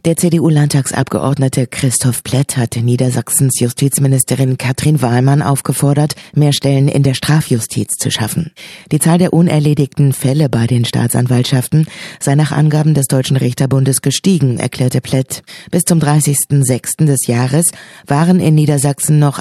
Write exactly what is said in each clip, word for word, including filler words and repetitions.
Der C D U-Landtagsabgeordnete Christoph Plett hat Niedersachsens Justizministerin Katrin Wahlmann aufgefordert, mehr Stellen in der Strafjustiz zu schaffen. Die Zahl der unerledigten Fälle bei den Staatsanwaltschaften sei nach Angaben des Deutschen Richterbundes gestiegen, erklärte Plett. Bis zum dreißigsten sechsten des Jahres waren in Niedersachsen noch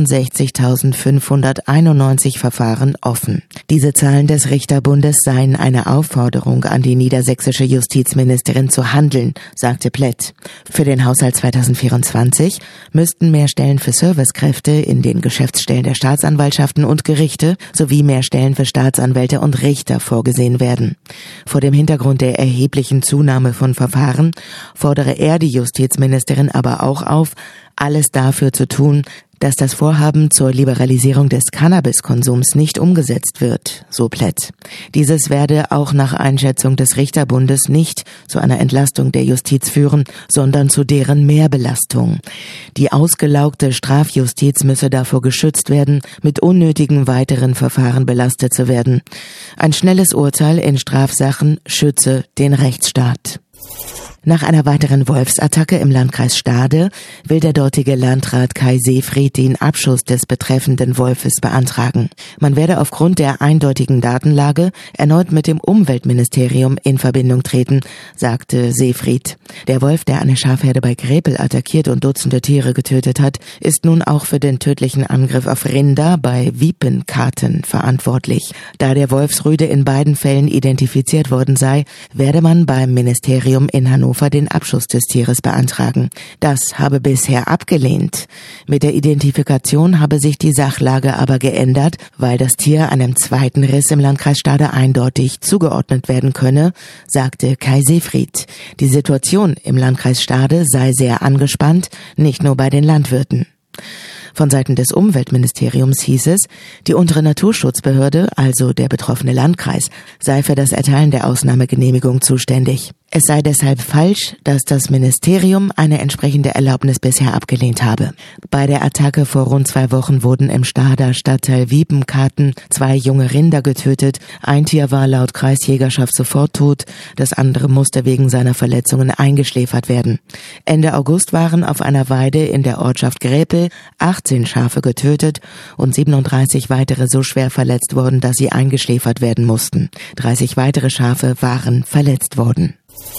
achtundsechzigtausendfünfhunderteinundneunzig Verfahren offen. Diese Zahlen des Richterbundes seien eine Aufforderung an die niedersächsische Justizministerin zu handeln, sagte Plett. Für den Haushalt zweitausendvierundzwanzig müssten mehr Stellen für Servicekräfte in den Geschäftsstellen der Staatsanwaltschaften und Gerichte sowie mehr Stellen für Staatsanwälte und Richter vorgesehen werden. Vor dem Hintergrund der erheblichen Zunahme von Verfahren fordere er die Justizministerin aber auch auf, alles dafür zu tun, dass das Vorhaben zur Liberalisierung des Cannabiskonsums nicht umgesetzt wird, so Plett. Dieses werde auch nach Einschätzung des Richterbundes nicht zu einer Entlastung der Justiz führen, sondern zu deren Mehrbelastung. Die ausgelaugte Strafjustiz müsse davor geschützt werden, mit unnötigen weiteren Verfahren belastet zu werden. Ein schnelles Urteil in Strafsachen schütze den Rechtsstaat. Nach einer weiteren Wolfsattacke im Landkreis Stade will der dortige Landrat Kai Seefried den Abschuss des betreffenden Wolfes beantragen. Man werde aufgrund der eindeutigen Datenlage erneut mit dem Umweltministerium in Verbindung treten, sagte Seefried. Der Wolf, der eine Schafherde bei Grepel attackiert und Dutzende Tiere getötet hat, ist nun auch für den tödlichen Angriff auf Rinder bei Wiepenkarten verantwortlich. Da der Wolfsrüde in beiden Fällen identifiziert worden sei, werde man beim Ministerium in Hannover den Abschuss des Tieres beantragen. Das habe bisher abgelehnt. Mit der Identifikation habe sich die Sachlage aber geändert, weil das Tier einem zweiten Riss im Landkreis Stade eindeutig zugeordnet werden könne, sagte Kai Seefried. Die Situation im Landkreis Stade sei sehr angespannt, nicht nur bei den Landwirten. Von Seiten des Umweltministeriums hieß es, die untere Naturschutzbehörde, also der betroffene Landkreis, sei für das Erteilen der Ausnahmegenehmigung zuständig. Es sei deshalb falsch, dass das Ministerium eine entsprechende Erlaubnis bisher abgelehnt habe. Bei der Attacke vor rund zwei Wochen wurden im Stader Stadtteil Wiepenkarten zwei junge Rinder getötet. Ein Tier war laut Kreisjägerschaft sofort tot, das andere musste wegen seiner Verletzungen eingeschläfert werden. Ende August waren auf einer Weide in der Ortschaft Grepel achtzehn Schafe getötet und siebenunddreißig weitere so schwer verletzt worden, dass sie eingeschläfert werden mussten. dreißig weitere Schafe waren verletzt worden.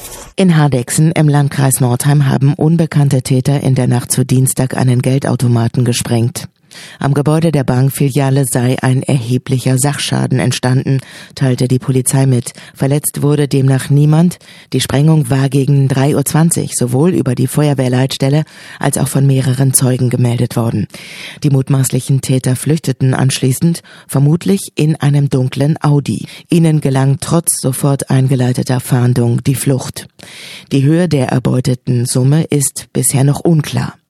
In Hardegsen im Landkreis Nordheim haben unbekannte Täter in der Nacht zu Dienstag einen Geldautomaten gesprengt. Am Gebäude der Bankfiliale sei ein erheblicher Sachschaden entstanden, teilte die Polizei mit. Verletzt wurde demnach niemand. Die Sprengung war gegen drei Uhr zwanzig sowohl über die Feuerwehrleitstelle als auch von mehreren Zeugen gemeldet worden. Die mutmaßlichen Täter flüchteten anschließend, vermutlich in einem dunklen Audi. Ihnen gelang trotz sofort eingeleiteter Fahndung die Flucht. Die Höhe der erbeuteten Summe ist bisher noch unklar.